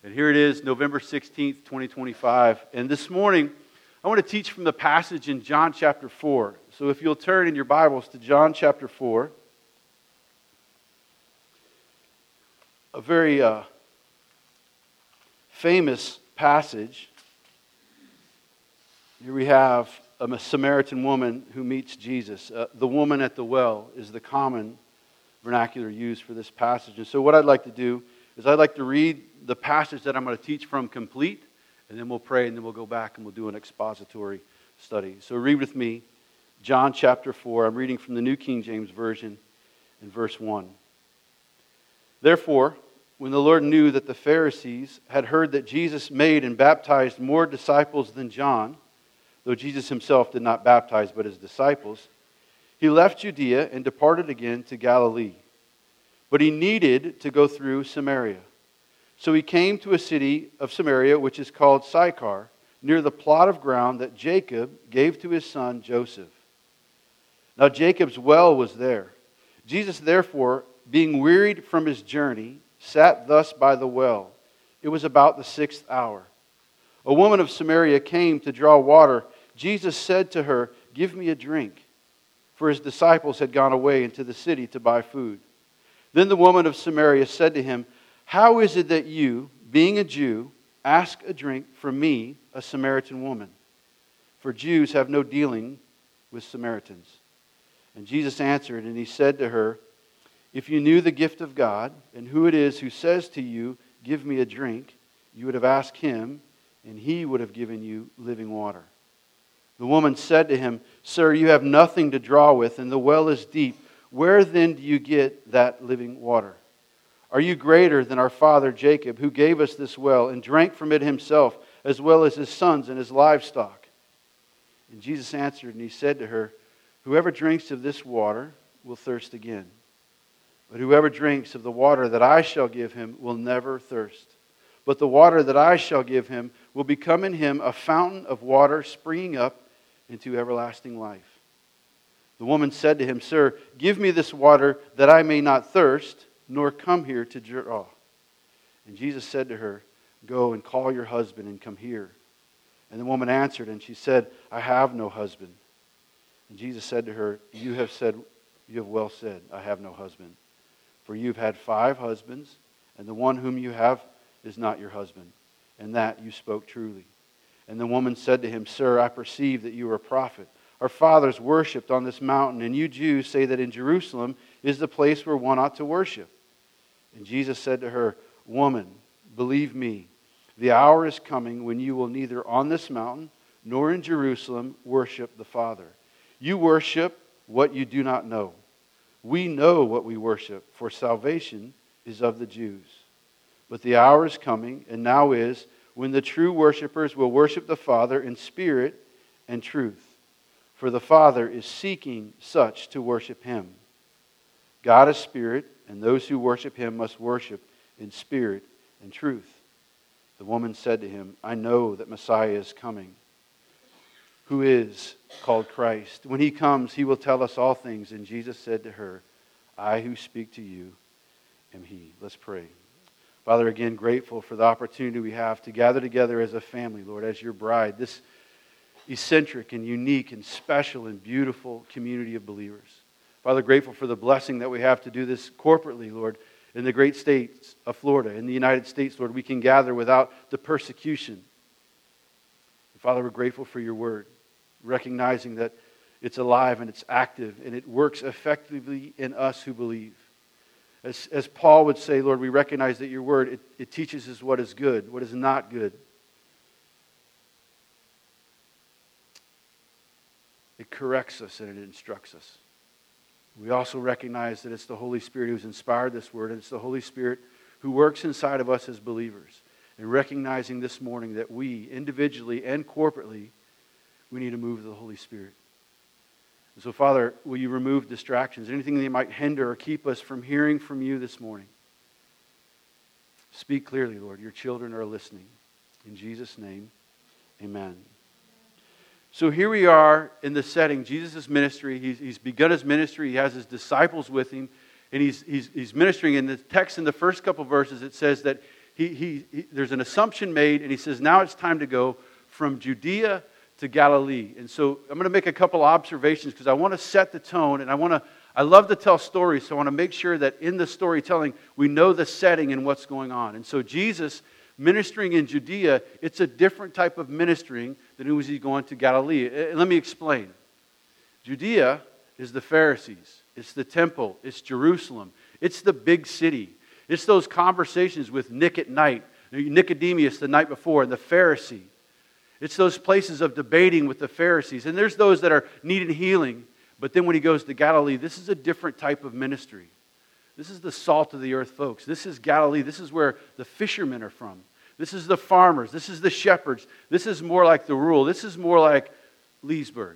And here it is, November 16th, 2025. And this morning, I want to teach from the passage in John chapter 4. So if you'll turn in your Bibles to John chapter 4. A very famous passage. Here we have a Samaritan woman who meets Jesus. The woman at the well is the common vernacular used for this passage. And so what I'd like to do is I'd like to read the passage that I'm going to teach from complete, and then we'll pray, and then we'll go back and we'll do an expository study. So read with me, John chapter 4. I'm reading from the New King James Version in verse 1. Therefore, when the Lord knew that the Pharisees had heard that Jesus made and baptized more disciples than John, though Jesus himself did not baptize but his disciples, he left Judea and departed again to Galilee. But he needed to go through Samaria. So he came to a city of Samaria, which is called Sychar, near the plot of ground that Jacob gave to his son Joseph. Now Jacob's well was there. Jesus, therefore, being wearied from his journey, sat thus by the well. It was about the 6th hour. A woman of Samaria came to draw water. Jesus said to her, "Give me a drink," for his disciples had gone away into the city to buy food. Then the woman of Samaria said to him, "How is it that you, being a Jew, ask a drink from me, a Samaritan woman? For Jews have no dealing with Samaritans." And Jesus answered, and he said to her, "If you knew the gift of God, and who it is who says to you, 'Give me a drink,' you would have asked him, and he would have given you living water." The woman said to him, "Sir, you have nothing to draw with, and the well is deep. Where then do you get that living water? Are you greater than our father Jacob, who gave us this well and drank from it himself, as well as his sons and his livestock?" And Jesus answered, and he said to her, "Whoever drinks of this water will thirst again. But whoever drinks of the water that I shall give him will never thirst. But the water that I shall give him will become in him a fountain of water springing up into everlasting life." The woman said to him, "Sir, give me this water that I may not thirst, nor come here to draw." And Jesus said to her, "Go and call your husband and come here." And the woman answered, and she said, "I have no husband." And Jesus said to her, you have well said, "I have no husband. For you've had 5 husbands, and the one whom you have is not your husband. And that you spoke truly." And the woman said to him, "Sir, I perceive that you are a prophet. Our fathers worshipped on this mountain, and you Jews say that in Jerusalem is the place where one ought to worship." And Jesus said to her, "Woman, believe me, the hour is coming when you will neither on this mountain nor in Jerusalem worship the Father. You worship what you do not know. We know what we worship, for salvation is of the Jews. But the hour is coming, and now is, when the true worshipers will worship the Father in spirit and truth. For the Father is seeking such to worship him. God is spirit, and those who worship him must worship in spirit and truth." The woman said to him, "I know that Messiah is coming, who is called Christ. When he comes, he will tell us all things." And Jesus said to her, "I who speak to you am he." Let's pray. Father, again, grateful for the opportunity we have to gather together as a family, Lord, as your bride, this eccentric and unique and special and beautiful community of believers. Father, grateful for the blessing that we have to do this corporately, Lord, in the great states of Florida, in the United States, Lord. We can gather without the persecution. And Father, we're grateful for your word, recognizing that it's alive and it's active and it works effectively in us who believe. As Paul would say, Lord, we recognize that your word, it teaches us what is good, what is not good. It corrects us and it instructs us. We also recognize that it's the Holy Spirit who's inspired this word, and it's the Holy Spirit who works inside of us as believers. And recognizing this morning that we, individually and corporately, we need to move to the Holy Spirit. And so, Father, will you remove distractions, anything that might hinder or keep us from hearing from you this morning? Speak clearly, Lord. Your children are listening. In Jesus' name, amen. So here we are in the setting, Jesus' ministry. He's begun his ministry. He has his disciples with him. And he's ministering. In the text, in the first couple verses, it says that there's an assumption made, and he says, now it's time to go from Judea to Galilee. And so I'm going to make a couple observations because I want to set the tone, and I love to tell stories, so I want to make sure that in the storytelling we know the setting and what's going on. And so Jesus ministering in Judea, it's a different type of ministering than it was he going to Galilee. Let me explain. Judea is the Pharisees. It's the temple. It's Jerusalem. It's the big city. It's those conversations with Nick at night, Nicodemus the night before, and the Pharisee. It's those places of debating with the Pharisees. And there's those that are needing healing. But then when he goes to Galilee, this is a different type of ministry. This is the salt of the earth, folks. This is Galilee. This is where the fishermen are from. This is the farmers. This is the shepherds. This is more like the rural. This is more like Leesburg.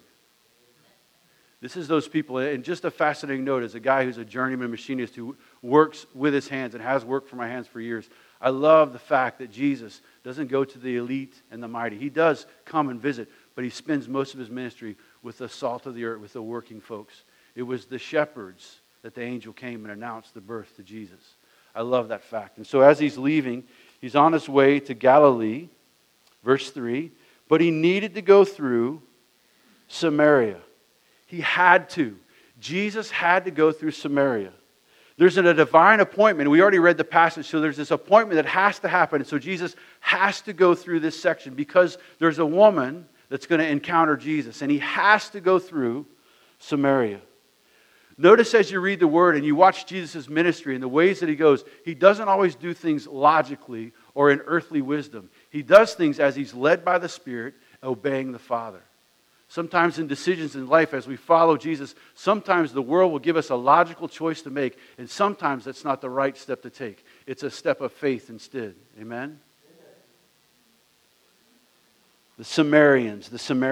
This is those people. And just a fascinating note, as a guy who's a journeyman machinist who works with his hands and has worked for my hands for years, I love the fact that Jesus doesn't go to the elite and the mighty. He does come and visit, but he spends most of his ministry with the salt of the earth, with the working folks. It was the shepherds that the angel came and announced the birth to Jesus. I love that fact. And so as he's leaving, he's on his way to Galilee, verse 3, but he needed to go through Samaria. He had to. Jesus had to go through Samaria. There's a divine appointment. We already read the passage, so there's this appointment that has to happen. And so Jesus has to go through this section because there's a woman that's going to encounter Jesus, and he has to go through Samaria. Notice as you read the Word and you watch Jesus' ministry and the ways that he goes, he doesn't always do things logically or in earthly wisdom. He does things as he's led by the Spirit, obeying the Father. Sometimes in decisions in life, as we follow Jesus, sometimes the world will give us a logical choice to make, and sometimes that's not the right step to take. It's a step of faith instead. Amen? The Samaritans,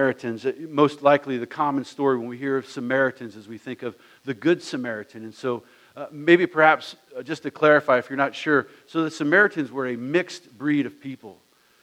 most likely the common story when we hear of Samaritans is we think of the Good Samaritan. And so maybe perhaps just to clarify if you're not sure, so the Samaritans were a mixed breed of people.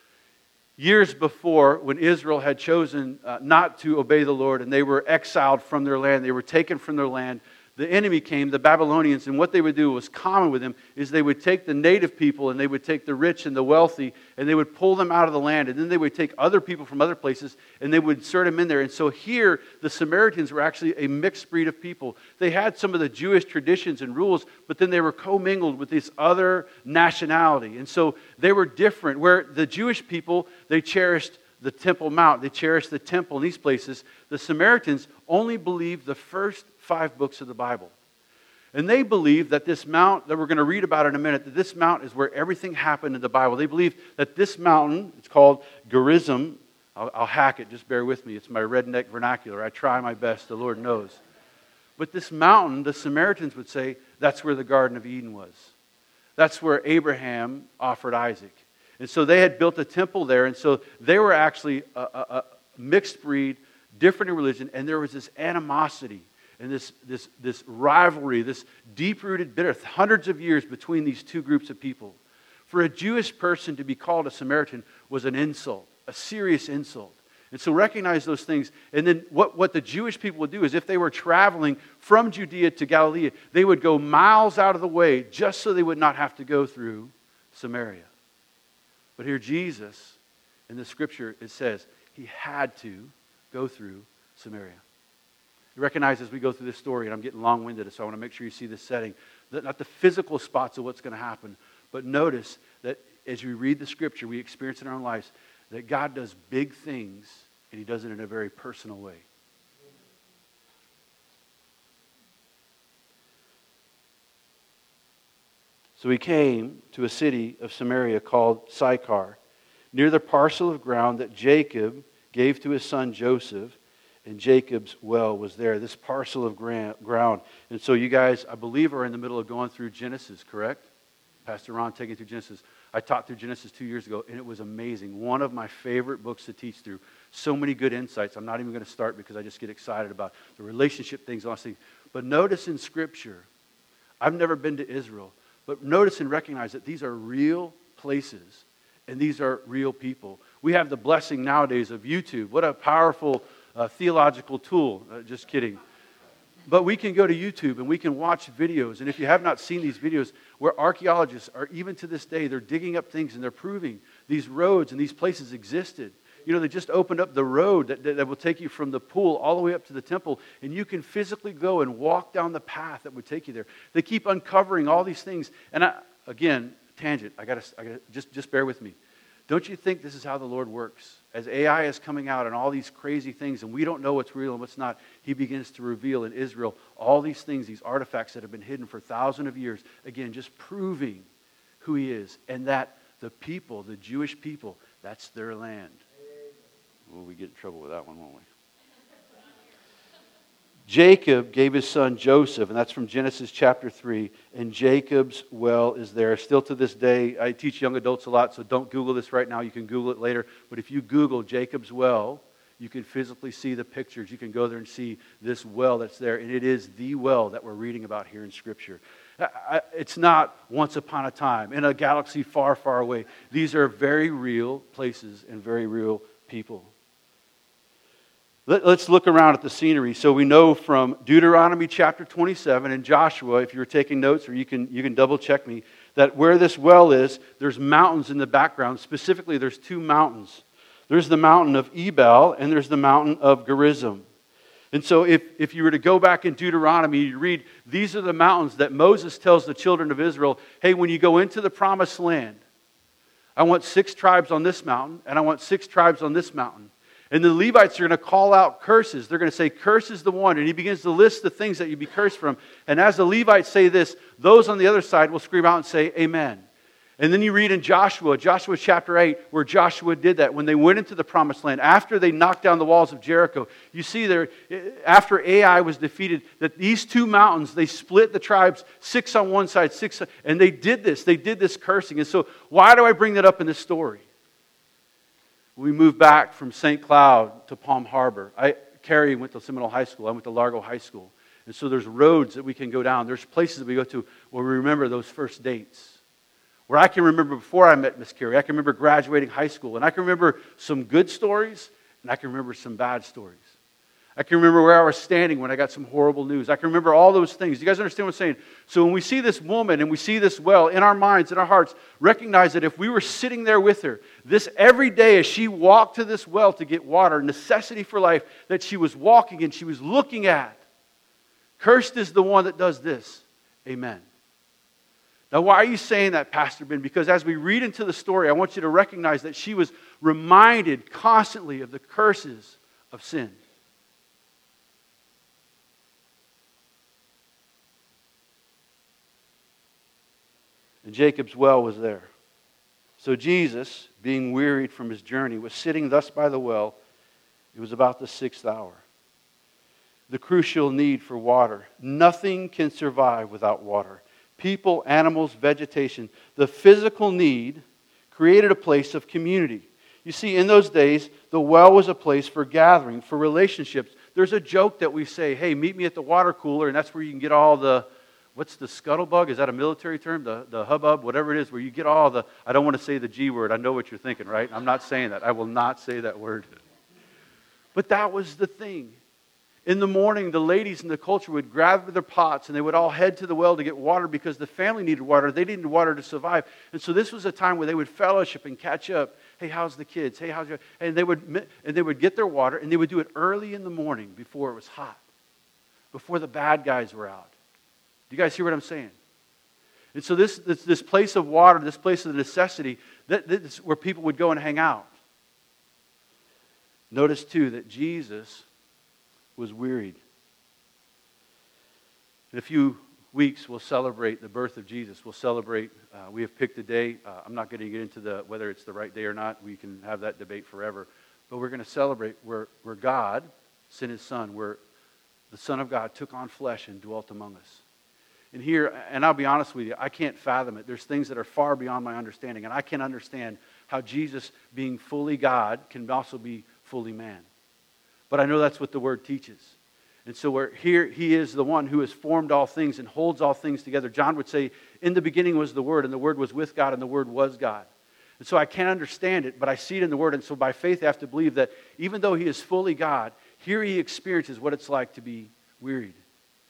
Years before, when Israel had chosen not to obey the Lord and they were exiled from their land, they were taken from their land, the enemy came, the Babylonians, and what they would do was common with them is they would take the native people and they would take the rich and the wealthy and they would pull them out of the land, and then they would take other people from other places and they would insert them in there. And so here, the Samaritans were actually a mixed breed of people. They had some of the Jewish traditions and rules, but then they were commingled with this other nationality. And so they were different. Where the Jewish people, they cherished the Temple Mount, they cherished the temple in these places. The Samaritans only believed the first 5 books of the Bible. And they believe that this mount that we're going to read about in a minute, that this mount is where everything happened in the Bible. They believe that this mountain, it's called Gerizim. I'll hack it, just bear with me. It's my redneck vernacular. I try my best, the Lord knows. But this mountain, the Samaritans would say, that's where the Garden of Eden was. That's where Abraham offered Isaac. And so they had built a temple there, and so they were actually a mixed breed, different in religion, and there was this animosity and this rivalry, this deep-rooted bitterness, hundreds of years between these two groups of people. For a Jewish person to be called a Samaritan was an insult, a serious insult. And so recognize those things. And then what the Jewish people would do is if they were traveling from Judea to Galilee, they would go miles out of the way just so they would not have to go through Samaria. But here Jesus, in the scripture, it says he had to go through Samaria. You recognize as we go through this story, and I'm getting long-winded, so I want to make sure you see this setting, not the physical spots of what's going to happen, but notice that as we read the scripture, we experience in our own lives that God does big things, and he does it in a very personal way. So he came to a city of Samaria called Sychar, near the parcel of ground that Jacob gave to his son Joseph, and Jacob's well was there, this parcel of ground. And so you guys, I believe, are in the middle of going through Genesis, correct? Pastor Ron taking through Genesis. I taught through Genesis 2 years ago, and it was amazing. One of my favorite books to teach through. So many good insights. I'm not even going to start because I just get excited about the relationship things, all these things. But notice in Scripture, I've never been to Israel, but notice and recognize that these are real places, and these are real people. We have the blessing nowadays of YouTube. What a powerful theological tool. Just kidding. But we can go to YouTube and we can watch videos. And if you have not seen these videos, where archaeologists are, even to this day, they're digging up things and they're proving these roads and these places existed. You know, they just opened up the road that will take you from the pool all the way up to the temple. And you can physically go and walk down the path that would take you there. They keep uncovering all these things. And again, tangent, I gotta just bear with me. Don't you think this is how the Lord works? As AI is coming out and all these crazy things, and we don't know what's real and what's not, He begins to reveal in Israel all these things, these artifacts that have been hidden for thousands of years. Again, just proving who He is, and that the people, the Jewish people, that's their land. Well, we get in trouble with that one, won't we? Jacob gave his son Joseph, and that's from Genesis chapter 3, and Jacob's well is there. Still to this day, I teach young adults a lot, so don't Google this right now. You can Google it later. But if you Google Jacob's well, you can physically see the pictures. You can go there and see this well that's there, and it is the well that we're reading about here in Scripture. It's not once upon a time in a galaxy far, far away. These are very real places and very real people. Let's look around at the scenery. So we know from Deuteronomy chapter 27 and Joshua, if you're taking notes, or you can double check me, that where this well is, there's mountains in the background. Specifically, there's two mountains. There's the mountain of Ebal and there's the mountain of Gerizim. And so if you were to go back in Deuteronomy, you read, these are the mountains that Moses tells the children of Israel, hey, when you go into the promised land, I want 6 tribes on this mountain and I want 6 tribes on this mountain. And the Levites are going to call out curses. They're going to say, curse is the one. And he begins to list the things that you'd be cursed from. And as the Levites say this, those on the other side will scream out and say, amen. And then you read in Joshua chapter 8, where Joshua did that. When they went into the promised land, after they knocked down the walls of Jericho, you see there, after Ai was defeated, that these two mountains, they split the tribes, 6 on one side, 6 on, and they did this cursing. And so why do I bring that up in this story? We moved back from St. Cloud to Palm Harbor. Carrie went to Seminole High School. I went to Largo High School. And so there's roads that we can go down. There's places that we go to where we remember those first dates. Where I can remember before I met Miss Carrie. I can remember graduating high school. And I can remember some good stories. And I can remember some bad stories. I can remember where I was standing when I got some horrible news. I can remember all those things. You guys understand what I'm saying? So when we see this woman and we see this well in our minds, in our hearts, recognize that if we were sitting there with her, this every day as she walked to this well to get water, necessity for life that she was walking and she was looking at, cursed is the one that does this. Amen. Now, why are you saying that, Pastor Ben? Because as we read into the story, I want you to recognize that she was reminded constantly of the curses of sin. And Jacob's well was there. So Jesus, being wearied from his journey, was sitting thus by the well. It was about the 6th hour. The crucial need for water. Nothing can survive without water. People, animals, vegetation. The physical need created a place of community. You see, in those days, the well was a place for gathering, for relationships. There's a joke that we say, hey, meet me at the water cooler, and that's where you can get all the... What's the scuttlebug? Is that a military term? The hubbub, whatever it is, where you get all the... I don't want to say the G word. I know what you're thinking, right? I'm not saying that. I will not say that word. But that was the thing. In the morning, the ladies in the culture would grab their pots and they would all head to the well to get water because the family needed water. They needed water to survive. And so this was a time where they would fellowship and catch up. Hey, how's the kids? Hey, how's your... And they would get their water and they would do it early in the morning before it was hot, before the bad guys were out. Do you guys hear what I'm saying? And so this place of water, this place of necessity, that's where people would go and hang out. Notice too that Jesus was wearied. In a few weeks, we'll celebrate the birth of Jesus. We'll celebrate, we have picked a day. I'm not going to get into whether it's the right day or not. We can have that debate forever. But we're going to celebrate where God sent His Son, where the Son of God took on flesh and dwelt among us. And here, and I'll be honest with you, I can't fathom it. There's things that are far beyond my understanding. And I can't understand how Jesus, being fully God, can also be fully man. But I know that's what the Word teaches. And so here, He is the one who has formed all things and holds all things together. John would say, in the beginning was the Word, and the Word was with God, and the Word was God. And so I can't understand it, but I see it in the Word. And so by faith I have to believe that even though He is fully God, here He experiences what it's like to be wearied.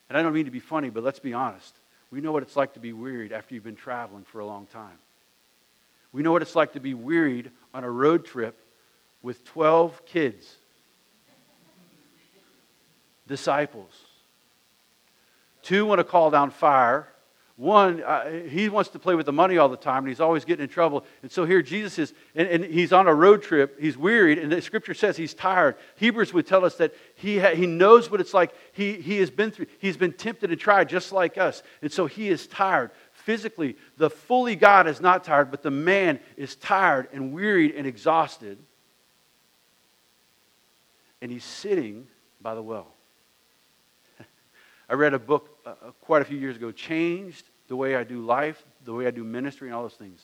And I don't mean to be funny, but let's be honest. We know what it's like to be wearied after you've been traveling for a long time. We know what it's like to be wearied on a road trip with 12 kids, disciples. 2 want to call down fire. 1, he wants to play with the money all the time, and he's always getting in trouble. And so here Jesus is, and he's on a road trip. He's wearied, and the Scripture says he's tired. Hebrews would tell us that he knows what it's like. He has been through. He's been tempted and tried just like us, and so he is tired. Physically, the fully God is not tired, but the man is tired and wearied and exhausted. And he's sitting by the well. I read a book quite a few years ago, changed the way I do life, the way I do ministry, and all those things.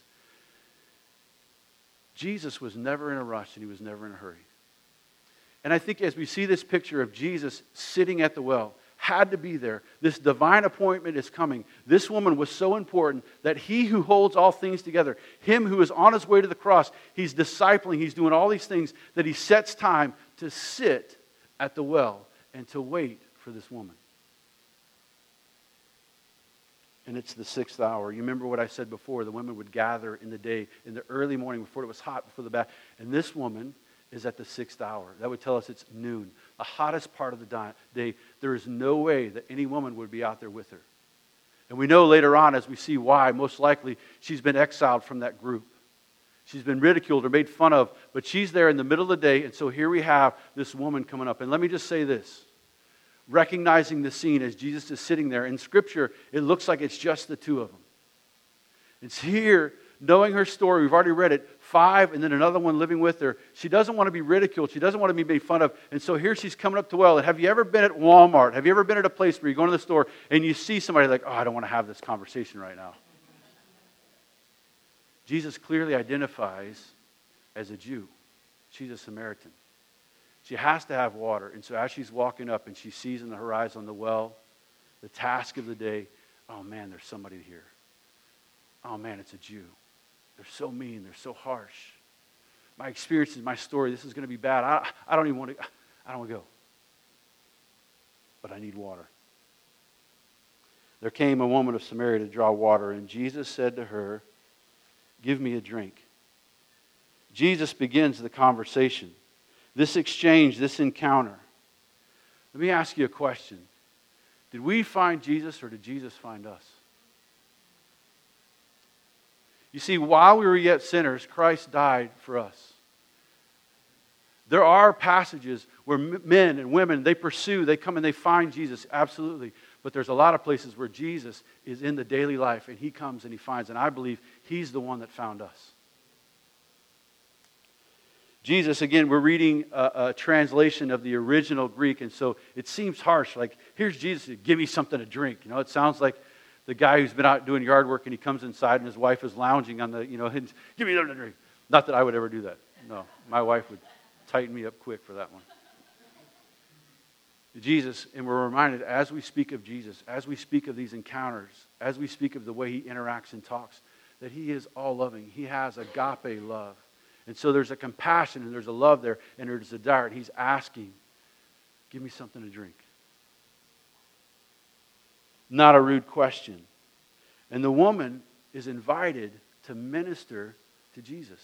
Jesus was never in a rush, and he was never in a hurry. And I think as we see this picture of Jesus sitting at the well, had to be there. This divine appointment is coming. This woman was so important that he who holds all things together, him who is on his way to the cross, he's discipling, he's doing all these things, that he sets time to sit at the well and to wait for this woman. And it's the 6th hour. You remember what I said before. The women would gather in the day, in the early morning, before it was hot, before the bath. And this woman is at the 6th hour. That would tell us it's noon. The hottest part of the day. There is no way that any woman would be out there with her. And we know later on, as we see why, most likely she's been exiled from that group. She's been ridiculed or made fun of. But she's there in the middle of the day. And so here we have this woman coming up. And let me just say this. Recognizing the scene as Jesus is sitting there. In Scripture, it looks like it's just the 2 of them. It's here, knowing her story, we've already read it, 5 and then another one living with her. She doesn't want to be ridiculed. She doesn't want to be made fun of. And so here she's coming up to well. And have you ever been at Walmart? Have you ever been at a place where you go into the store and you see somebody like, oh, I don't want to have this conversation right now. Jesus clearly identifies as a Jew. She's a Samaritan. She has to have water. And so as she's walking up and she sees in the horizon the well, the task of the day, oh man, there's somebody here. Oh man, it's a Jew. They're so mean. They're so harsh. My experience is my story. This is going to be bad. I don't want to go. But I need water. There came a woman of Samaria to draw water, and Jesus said to her, give me a drink. Jesus begins the conversation. This exchange, this encounter. Let me ask you a question. Did we find Jesus or did Jesus find us? You see, while we were yet sinners, Christ died for us. There are passages where men and women, they pursue, they come and they find Jesus, absolutely. But there's a lot of places where Jesus is in the daily life and he comes and he finds, and I believe he's the one that found us. Jesus, again, we're reading a translation of the original Greek, and so it seems harsh. Like, here's Jesus, give me something to drink. You know, it sounds like the guy who's been out doing yard work and he comes inside and his wife is lounging on the, and give me something to drink. Not that I would ever do that. No, my wife would tighten me up quick for that one. Jesus, and we're reminded as we speak of Jesus, as we speak of these encounters, as we speak of the way he interacts and talks, that he is all loving. He has agape love. And so there's a compassion and there's a love there and there's a desire. He's asking, give me something to drink. Not a rude question. And the woman is invited to minister to Jesus.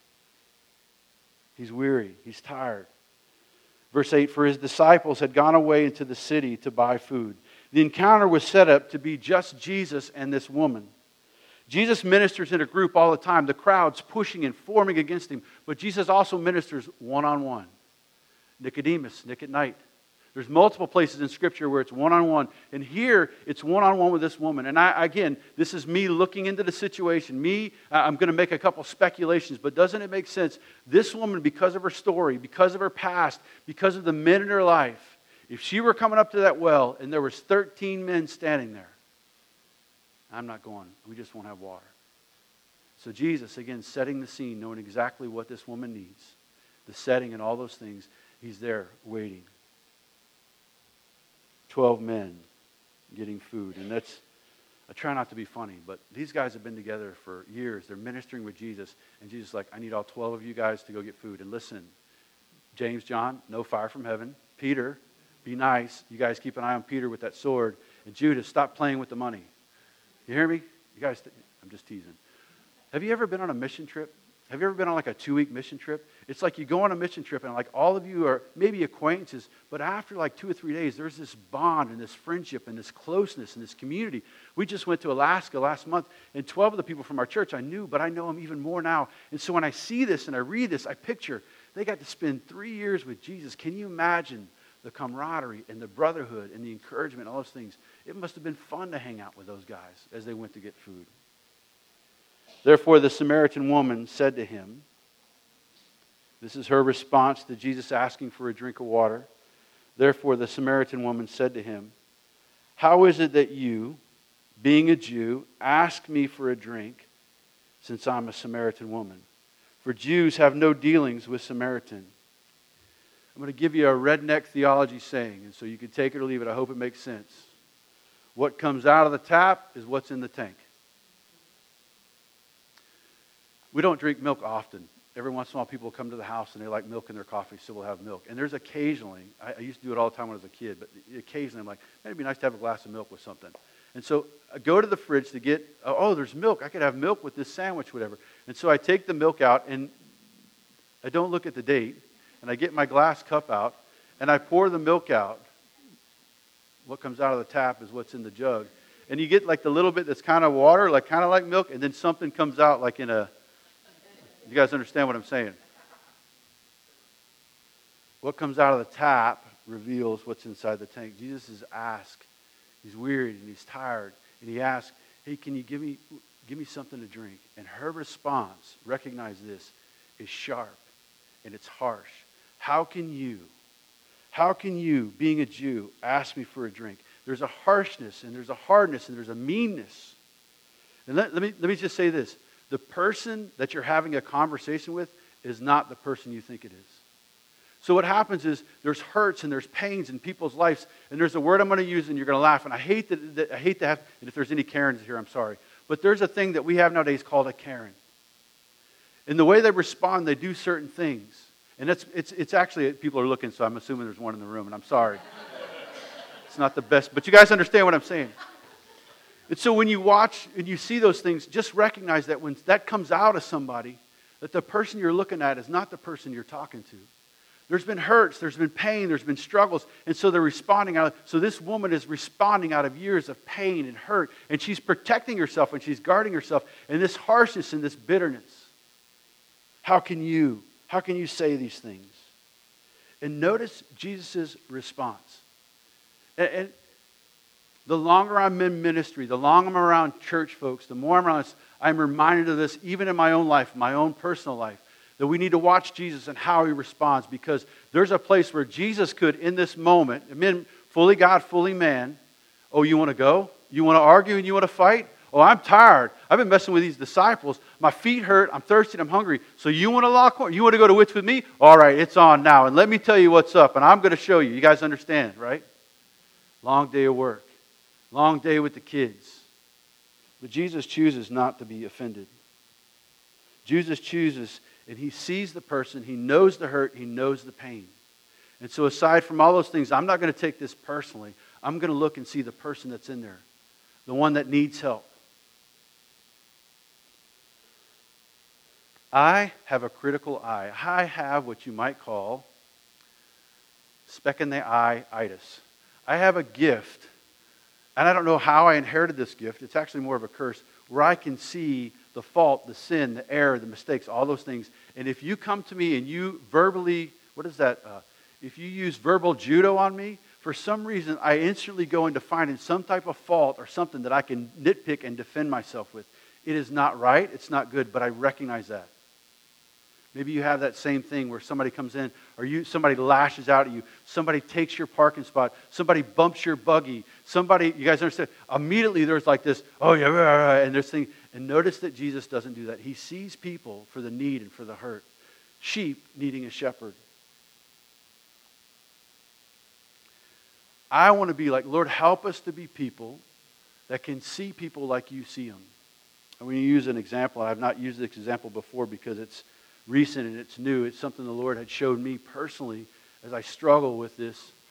He's weary. He's tired. Verse 8, for his disciples had gone away into the city to buy food. The encounter was set up to be just Jesus and this woman. Jesus ministers in a group all the time. The crowd's pushing and forming against him. But Jesus also ministers one-on-one. Nicodemus, Nick at night. There's multiple places in Scripture where it's one-on-one. And here, it's one-on-one with this woman. And again, this is me looking into the situation. I'm going to make a couple speculations. But doesn't it make sense? This woman, because of her story, because of her past, because of the men in her life, if she were coming up to that well and there was 13 men standing there, I'm not going. We just won't have water. So Jesus, again, setting the scene, knowing exactly what this woman needs, the setting and all those things, he's there waiting. 12 men getting food. And that's, I try not to be funny, but these guys have been together for years. They're ministering with Jesus. And Jesus is like, I need all 12 of you guys to go get food. And listen, James, John, no fire from heaven. Peter, be nice. You guys keep an eye on Peter with that sword. And Judas, stop playing with the money. You hear me? You guys, I'm just teasing. Have you ever been on a mission trip? Have you ever been on like a 2-week mission trip? It's like you go on a mission trip and like all of you are maybe acquaintances, but after like 2 or 3 days, there's this bond and this friendship and this closeness and this community. We just went to Alaska last month, and 12 of the people from our church I knew, but I know them even more now. And so when I see this and I read this, I picture they got to spend 3 years with Jesus. Can you imagine the camaraderie and the brotherhood and the encouragement, all those things? It must have been fun to hang out with those guys as they went to get food. Therefore, the Samaritan woman said to him, this is her response to Jesus asking for a drink of water. Therefore, the Samaritan woman said to him, how is it that you, being a Jew, ask me for a drink, since I'm a Samaritan woman? For Jews have no dealings with Samaritan. I'm going to give you a redneck theology saying, and so you can take it or leave it. I hope it makes sense. What comes out of the tap is what's in the tank. We don't drink milk often. Every once in a while people come to the house and they like milk in their coffee, so we'll have milk. And there's occasionally, I used to do it all the time when I was a kid, but occasionally I'm like, man, it'd be nice to have a glass of milk with something. And so I go to the fridge to get, oh, there's milk. I could have milk with this sandwich, whatever. And so I take the milk out and I don't look at the date. And I get my glass cup out and I pour the milk out. What comes out of the tap is what's in the jug. And you get like the little bit that's kind of water, like kind of like milk, and then something comes out like in a, you guys understand what I'm saying? What comes out of the tap reveals what's inside the tank. Jesus is asked. He's wearied and he's tired. And he asks, hey, can you give me something to drink? And her response, recognize this, is sharp and it's harsh. How can you, being a Jew, ask me for a drink? There's a harshness and there's a hardness and there's a meanness. And let me just say this. The person that you're having a conversation with is not the person you think it is. So what happens is there's hurts and there's pains in people's lives, and there's a word I'm going to use and you're going to laugh. And I hate to have, and if there's any Karens here, I'm sorry. But there's a thing that we have nowadays called a Karen. And the way they respond, they do certain things. And it's actually, people are looking, so I'm assuming there's one in the room, and I'm sorry. It's not the best, but you guys understand what I'm saying. And so when you watch and you see those things, just recognize that when that comes out of somebody, that the person you're looking at is not the person you're talking to. There's been hurts, there's been pain, there's been struggles, and so they're responding out of, so this woman is responding out of years of pain and hurt, and she's protecting herself and she's guarding herself in this harshness and this bitterness. How can you say these things? And notice Jesus' response. And the longer I'm in ministry, the longer I'm around church folks, the more I'm around this, I'm reminded of this even in my own life, my own personal life, that we need to watch Jesus and how he responds, because there's a place where Jesus could, in this moment, fully God, fully man, oh, you want to go? You want to argue and you want to fight? Oh, I'm tired. I've been messing with these disciples. My feet hurt. I'm thirsty. I'm hungry. So you want to lock horns? You want to go to Wits with me? All right, it's on now. And let me tell you what's up. And I'm going to show you. You guys understand, right? Long day of work. Long day with the kids. But Jesus chooses not to be offended. Jesus chooses, and he sees the person. He knows the hurt. He knows the pain. And so aside from all those things, I'm not going to take this personally. I'm going to look and see the person that's in there. The one that needs help. I have a critical eye. I have what you might call speck in the eye-itis. I have a gift, and I don't know how I inherited this gift. It's actually more of a curse, where I can see the fault, the sin, the error, the mistakes, all those things. And if you come to me and you verbally, if you use verbal judo on me, for some reason I instantly go into finding some type of fault or something that I can nitpick and defend myself with. It is not right, it's not good, but I recognize that. Maybe you have that same thing where somebody comes in, or somebody lashes out at you, somebody takes your parking spot, somebody bumps your buggy, somebody, you guys understand, immediately there's like this, oh yeah, and there's thing. And notice that Jesus doesn't do that. He sees people for the need and for the hurt. Sheep needing a shepherd. I want to be like, Lord, help us to be people that can see people like you see them. And when you use an example, I have not used this example before because it's recent and it's new. It's something the Lord had showed me personally as I struggle with this.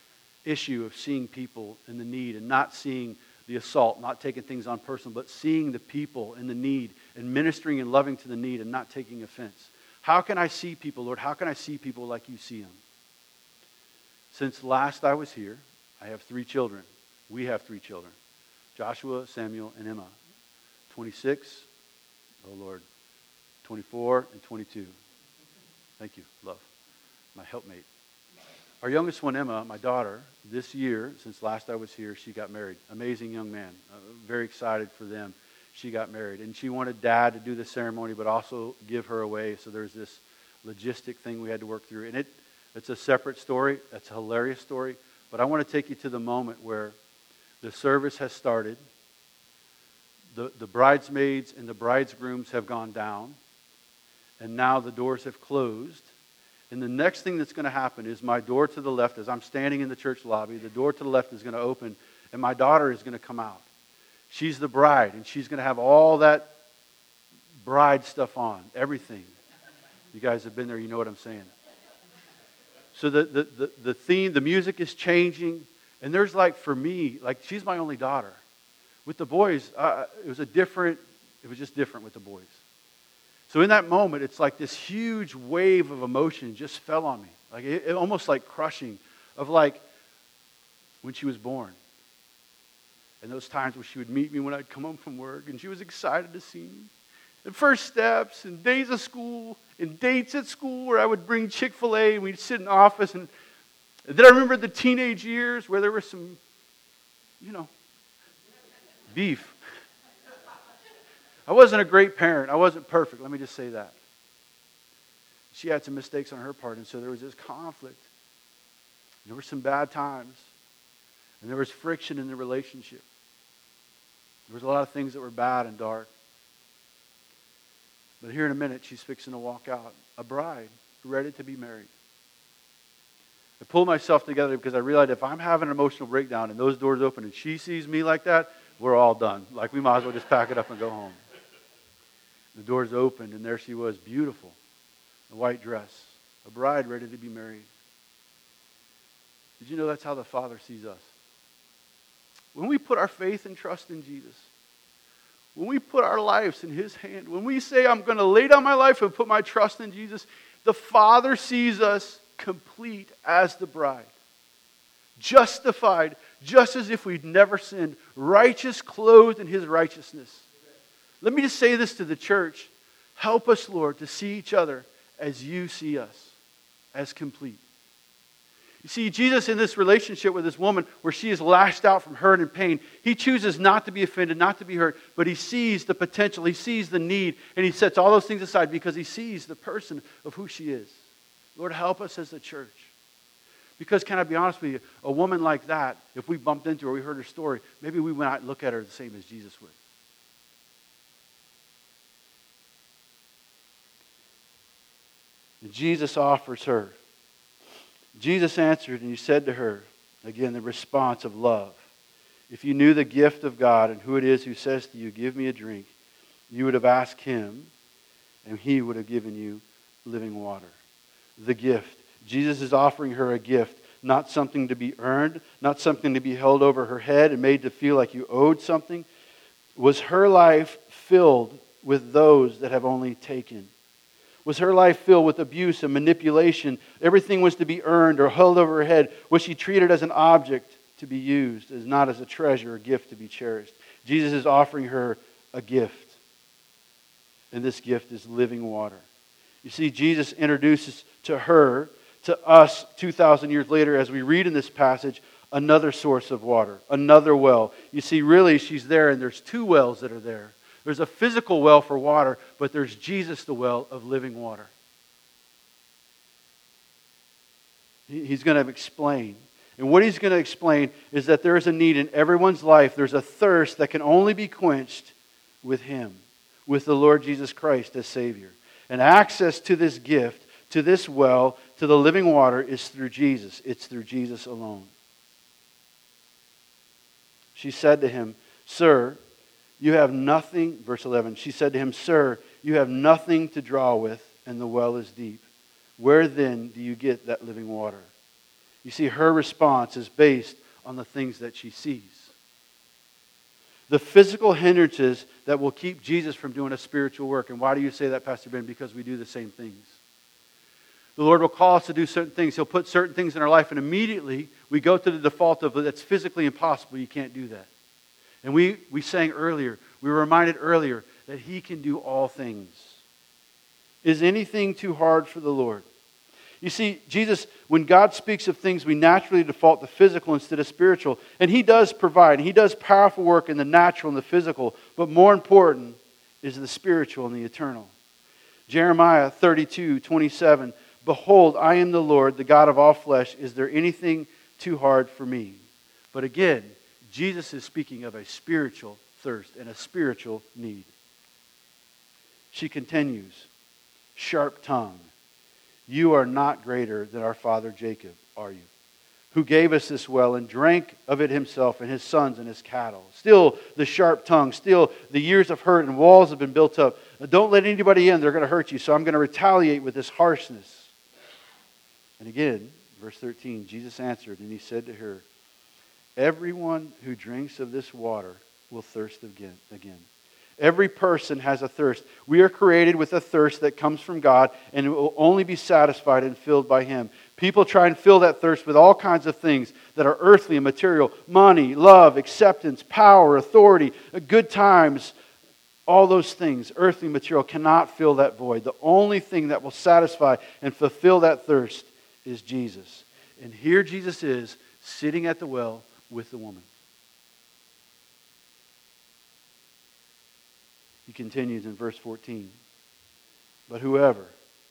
issue of seeing people in the need and not seeing the assault, not taking things on personal, but seeing the people in the need and ministering and loving to the need and not taking offense. How can I see people, Lord? How can I see people like you see them? Since last I was here, I have 3 children. We have 3 children. Joshua, Samuel, and Emma. 26, oh Lord, 24, and 22. Thank you, love. My helpmate. Our youngest one, Emma, my daughter, this year, since last I was here, she got married. Amazing young man. Very excited for them. She got married. And she wanted Dad to do the ceremony, but also give her away. So there's this logistic thing we had to work through. And it's a separate story. It's a hilarious story. But I want to take you to the moment where the service has started. The bridesmaids and the bridegrooms have gone down. And now the doors have closed. And the next thing that's going to happen is my door to the left, as I'm standing in the church lobby, the door to the left is going to open, and my daughter is going to come out. She's the bride, and she's going to have all that bride stuff on, everything. You guys have been there, you know what I'm saying. So the theme, the music is changing, and there's like, for me, like she's my only daughter. With the boys, it was just different with the boys. So in that moment, it's like this huge wave of emotion just fell on me. Like it almost like crushing of like when she was born. And those times when she would meet me when I'd come home from work and she was excited to see me. And first steps and days of school and dates at school where I would bring Chick-fil-A and we'd sit in the office. And then I remember the teenage years where there was some, beef. I wasn't a great parent. I wasn't perfect. Let me just say that. She had some mistakes on her part, and so there was this conflict. There were some bad times, and there was friction in the relationship. There was a lot of things that were bad and dark. But here in a minute, she's fixing to walk out, a bride, ready to be married. I pulled myself together because I realized if I'm having an emotional breakdown and those doors open and she sees me like that, we're all done. Like we might as well just pack it up and go home. The doors opened, and there she was, beautiful, a white dress, a bride ready to be married. Did you know that's how the Father sees us? When we put our faith and trust in Jesus, when we put our lives in His hand, when we say, I'm going to lay down my life and put my trust in Jesus, the Father sees us complete as the bride. Justified, just as if we'd never sinned. Righteous, clothed in His righteousness. Let me just say this to the church. Help us, Lord, to see each other as you see us, as complete. You see, Jesus in this relationship with this woman where she is lashed out from hurt and pain, He chooses not to be offended, not to be hurt, but He sees the potential, He sees the need, and He sets all those things aside because He sees the person of who she is. Lord, help us as a church. Because can I be honest with you, a woman like that, if we bumped into her, we heard her story, maybe we would not look at her the same as Jesus would. And Jesus offers her. Jesus answered and He said to her, again, the response of love. If you knew the gift of God and who it is who says to you, give me a drink, you would have asked Him and He would have given you living water. The gift. Jesus is offering her a gift, not something to be earned, not something to be held over her head and made to feel like you owed something. Was her life filled with those that have only taken? Was her life filled with abuse and manipulation? Everything was to be earned or held over her head. Was she treated as an object to be used, as not as a treasure or gift to be cherished? Jesus is offering her a gift. And this gift is living water. You see, Jesus introduces to her, to us 2,000 years later, as we read in this passage, another source of water, another well. You see, really, she's there, and there's 2 wells that are there. There's a physical well for water, but there's Jesus, the well of living water. He's going to explain. And what He's going to explain is that there is a need in everyone's life. There's a thirst that can only be quenched with Him, with the Lord Jesus Christ as Savior. And access to this gift, to this well, to the living water is through Jesus. It's through Jesus alone. She said to Him, Sir, you have nothing, verse 11, she said to Him, Sir, you have nothing to draw with, and the well is deep. Where then do you get that living water? You see, her response is based on the things that she sees. The physical hindrances that will keep Jesus from doing a spiritual work. And why do you say that, Pastor Ben? Because we do the same things. The Lord will call us to do certain things. He'll put certain things in our life, and immediately we go to the default of that's physically impossible. You can't do that. And we sang earlier, we were reminded earlier that He can do all things. Is anything too hard for the Lord? You see, Jesus, when God speaks of things, we naturally default to physical instead of spiritual. And He does provide. He does powerful work in the natural and the physical. But more important is the spiritual and the eternal. Jeremiah 32:27. Behold, I am the Lord, the God of all flesh. Is there anything too hard for me? But again, Jesus is speaking of a spiritual thirst and a spiritual need. She continues, sharp tongue. You are not greater than our father Jacob, are you? Who gave us this well and drank of it himself and his sons and his cattle. Still the sharp tongue, still the years of hurt and walls have been built up. Don't let anybody in, they're going to hurt you, so I'm going to retaliate with this harshness. And again, verse 13, Jesus answered and He said to her, everyone who drinks of this water will thirst again. Every person has a thirst. We are created with a thirst that comes from God, and it will only be satisfied and filled by Him. People try and fill that thirst with all kinds of things that are earthly and material. Money, love, acceptance, power, authority, good times. All those things, earthly material, cannot fill that void. The only thing that will satisfy and fulfill that thirst is Jesus. And here Jesus is sitting at the well with the woman. He continues in verse 14. But whoever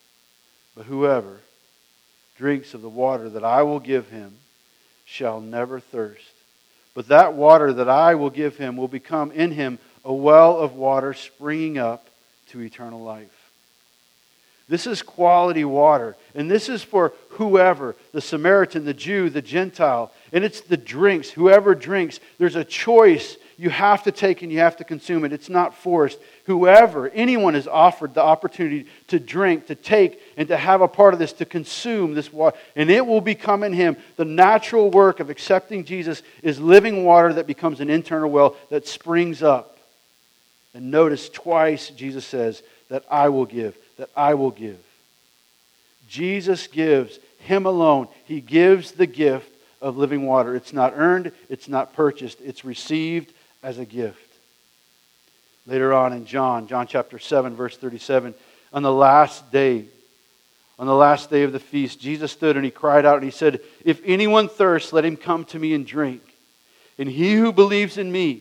drinks of the water that I will give him shall never thirst. But that water that I will give him will become in him a well of water springing up to eternal life. This is quality water. And this is for whoever, the Samaritan, the Jew, the Gentile. And it's the drinks. Whoever drinks, there's a choice. You have to take and you have to consume it. It's not forced. Whoever, anyone is offered the opportunity to drink, to take, and to have a part of this, to consume this water. And it will become in him. The natural work of accepting Jesus is living water that becomes an internal well that springs up. And notice twice Jesus says that I will give. That I will give. Jesus gives, Him alone. He gives the gift of living water. It's not earned, it's not purchased, it's received as a gift. Later on in John chapter 7, verse 37, on the last day of the feast, Jesus stood and He cried out and He said, if anyone thirsts, let him come to me and drink. And he who believes in me,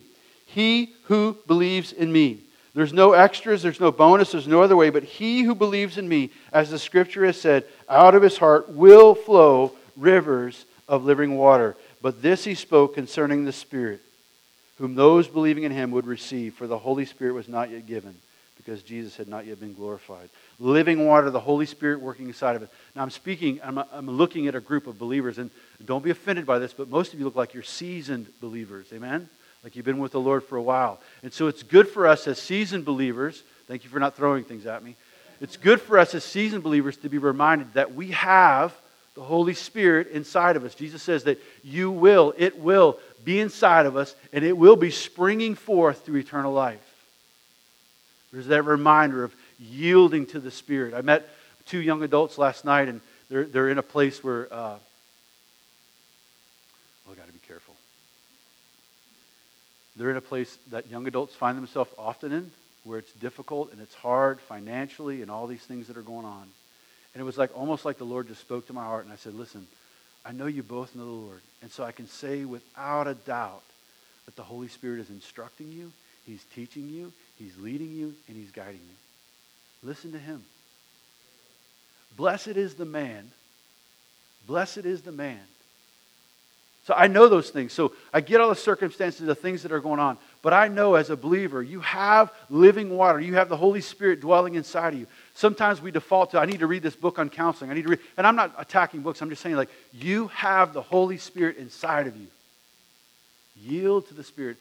there's no extras, there's no bonus, there's no other way. But he who believes in me, as the Scripture has said, out of his heart will flow rivers of living water. But this He spoke concerning the Spirit, whom those believing in Him would receive. For the Holy Spirit was not yet given, because Jesus had not yet been glorified. Living water, the Holy Spirit working inside of it. Now I'm looking at a group of believers, and don't be offended by this, but most of you look like you're seasoned believers. Amen? Like you've been with the Lord for a while. And so it's good for us as seasoned believers. Thank you for not throwing things at me. It's good for us as seasoned believers to be reminded that we have the Holy Spirit inside of us. Jesus says that it will be inside of us, and it will be springing forth through eternal life. There's that reminder of yielding to the Spirit. I met 2 young adults last night, and they're in a place where... I got to be careful. They're in a place that young adults find themselves often in, where it's difficult and it's hard financially and all these things that are going on. And it was almost like the Lord just spoke to my heart, and I said, listen, I know you both know the Lord. And so I can say without a doubt that the Holy Spirit is instructing you, He's teaching you, He's leading you, and He's guiding you. Listen to Him. Blessed is the man. Blessed is the man. So I know those things. So I get all the circumstances, the things that are going on. But I know as a believer, you have living water. You have the Holy Spirit dwelling inside of you. Sometimes we default to, I need to read this book on counseling. And I'm not attacking books. I'm just saying, you have the Holy Spirit inside of you. Yield to the Spirit.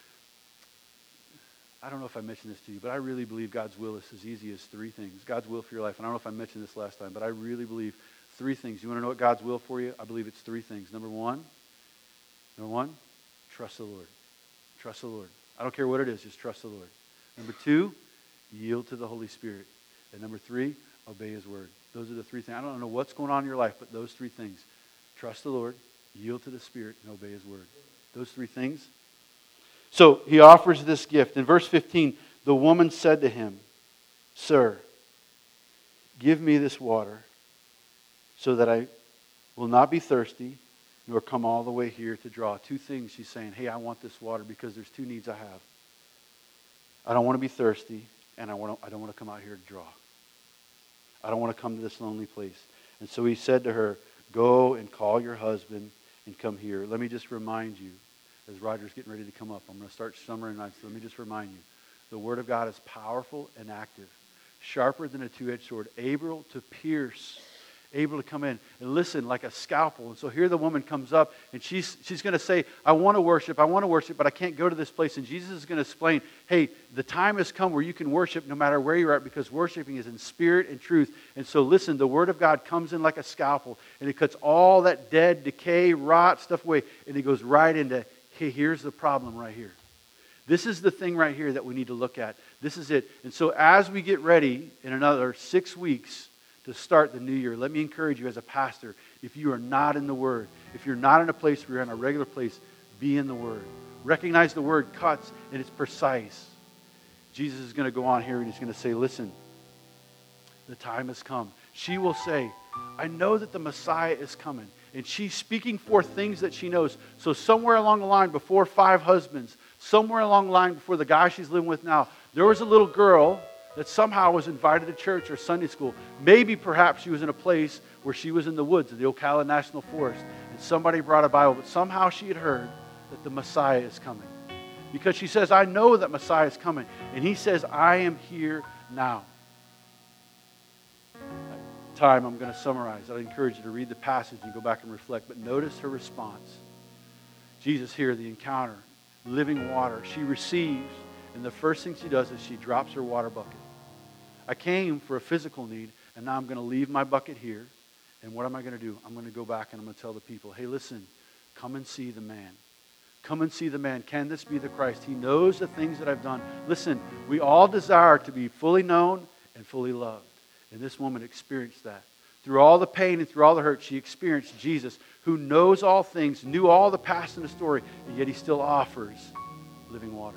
I don't know if I mentioned this to you, but I really believe God's will is as easy as 3 things. God's will for your life. And I don't know if I mentioned this last time, but I really believe Three things. You want to know what God's will for you? I believe it's three things. Number one, trust the Lord. Trust the Lord. I don't care what it is, just trust the Lord. Number two, yield to the Holy Spirit. And number three, obey His word. Those are the three things. I don't know what's going on in your life, but those three things. Trust the Lord, yield to the Spirit, and obey His word. Those three things. So He offers this gift. In verse 15, the woman said to Him, Sir, give me this water so that I will not be thirsty nor come all the way here to draw. Two things she's saying. Hey, I want this water because there's two needs I have. I don't want to be thirsty, and I don't want to come out here to draw. I don't want to come to this lonely place. And so He said to her, go and call your husband and come here. Let me just remind you, as Roger's getting ready to come up, I'm going to start summary night, so let me just remind you. The Word of God is powerful and active, sharper than a two-edged sword, able to pierce, able to come in and listen like a scalpel. And so here the woman comes up, and she's going to say, I want to worship, but I can't go to this place. And Jesus is going to explain, hey, the time has come where you can worship no matter where you're at, because worshiping is in spirit and truth. And so listen, the Word of God comes in like a scalpel, and it cuts all that dead, decay, rot stuff away, and it goes right into, hey, here's the problem right here. This is the thing right here that we need to look at. This is it. And so as we get ready in another 6 weeks to start the new year, let me encourage you as a pastor, if you are not in the Word, if you're not in a place where you're in a regular place, be in the Word. Recognize the Word cuts and it's precise. Jesus is going to go on here and He's going to say, listen, the time has come. She will say, I know that the Messiah is coming. And she's speaking forth things that she knows. So somewhere along the line, before 5 husbands, somewhere along the line before the guy she's living with now, there was a little girl that somehow was invited to church or Sunday school. Maybe perhaps she was in a place where she was in the woods of the Ocala National Forest, and somebody brought a Bible, but somehow she had heard that the Messiah is coming. Because she says, I know that Messiah is coming. And He says, I am here now. Time, I'm going to summarize. I encourage you to read the passage and go back and reflect. But notice her response. Jesus here, the encounter, living water. She receives, and the first thing she does is she drops her water bucket. I came for a physical need, and now I'm going to leave my bucket here. And what am I going to do? I'm going to go back and I'm going to tell the people, hey, listen, come and see the man. Come and see the man. Can this be the Christ? He knows the things that I've done. Listen, we all desire to be fully known and fully loved. And this woman experienced that. Through all the pain and through all the hurt, she experienced Jesus, who knows all things, knew all the past in the story, and yet He still offers living water.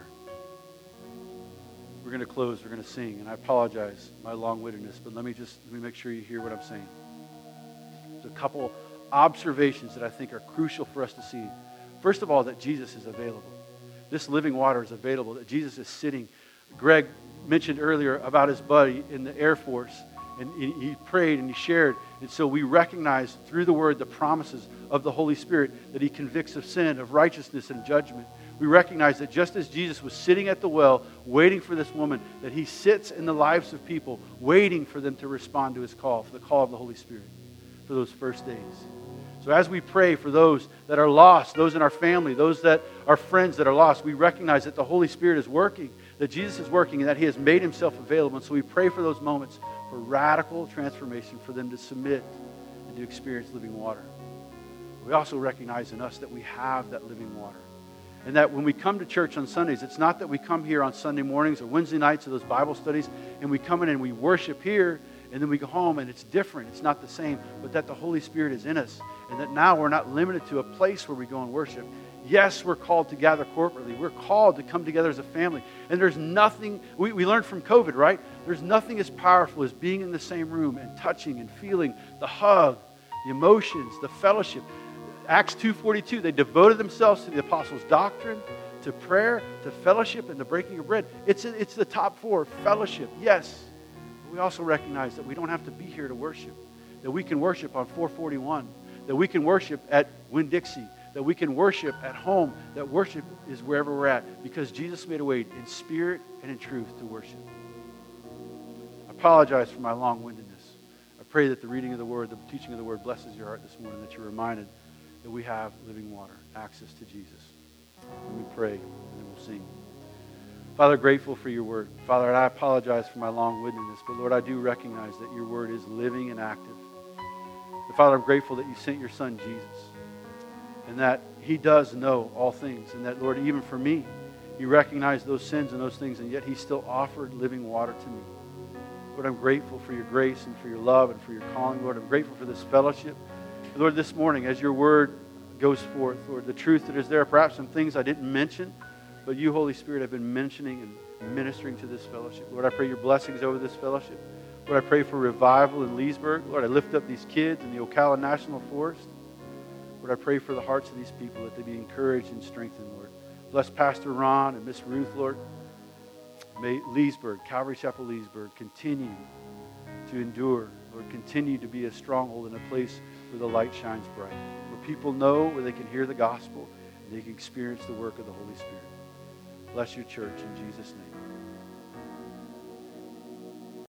We're going to close. We're going to sing. And I apologize my long-windedness, but let me make sure you hear what I'm saying. There's a couple observations that I think are crucial for us to see. First of all, that Jesus is available. This living water is available, that Jesus is sitting. Greg mentioned earlier about his buddy in the Air Force, and he prayed and he shared. And so we recognize through the Word the promises of the Holy Spirit, that He convicts of sin, of righteousness, and judgment. We recognize that just as Jesus was sitting at the well, waiting for this woman, that He sits in the lives of people, waiting for them to respond to His call, for the call of the Holy Spirit, for those first days. So as we pray for those that are lost, those in our family, those that are friends that are lost, we recognize that the Holy Spirit is working, that Jesus is working, and that He has made Himself available. And so we pray for those moments for radical transformation, for them to submit and to experience living water. We also recognize in us that we have that living water. And that when we come to church on Sundays, it's not that we come here on Sunday mornings or Wednesday nights or those Bible studies and we come in and we worship here and then we go home and it's different. It's not the same. But that the Holy Spirit is in us. And that now we're not limited to a place where we go and worship. Yes, we're called to gather corporately. We're called to come together as a family. And there's nothing, we learned from COVID, right? There's nothing as powerful as being in the same room and touching and feeling the hug, the emotions, the fellowship. Acts 2:42, they devoted themselves to the apostles' doctrine, to prayer, to fellowship, and the breaking of bread. It's the top 4, fellowship, yes. But we also recognize that we don't have to be here to worship. That we can worship on 441. That we can worship at Winn-Dixie. That we can worship at home. That worship is wherever we're at. Because Jesus made a way in spirit and in truth to worship. I apologize for my long-windedness. I pray that the reading of the Word, the teaching of the Word blesses your heart this morning. That you're reminded that we have living water, access to Jesus. Let me pray, and then we'll sing. Father, grateful for your word. Father, and I apologize for my long-windedness, but Lord, I do recognize that your word is living and active. And Father, I'm grateful that you sent your Son, Jesus, and that he does know all things, and that, Lord, even for me, he recognized those sins and those things, and yet he still offered living water to me. Lord, I'm grateful for your grace and for your love and for your calling. Lord, I'm grateful for this fellowship. And Lord, this morning, as your word goes forth, Lord, the truth that is there, perhaps some things I didn't mention, but you, Holy Spirit, have been mentioning and ministering to this fellowship. Lord, I pray your blessings over this fellowship. Lord, I pray for revival in Leesburg. Lord, I lift up these kids in the Ocala National Forest. Lord, I pray for the hearts of these people, that they be encouraged and strengthened, Lord. Bless Pastor Ron and Miss Ruth, Lord. May Leesburg, Calvary Chapel Leesburg, continue to endure. Lord, continue to be a stronghold and a place where the light shines bright. Where people know, where they can hear the gospel, and they can experience the work of the Holy Spirit. Bless your church in Jesus' name.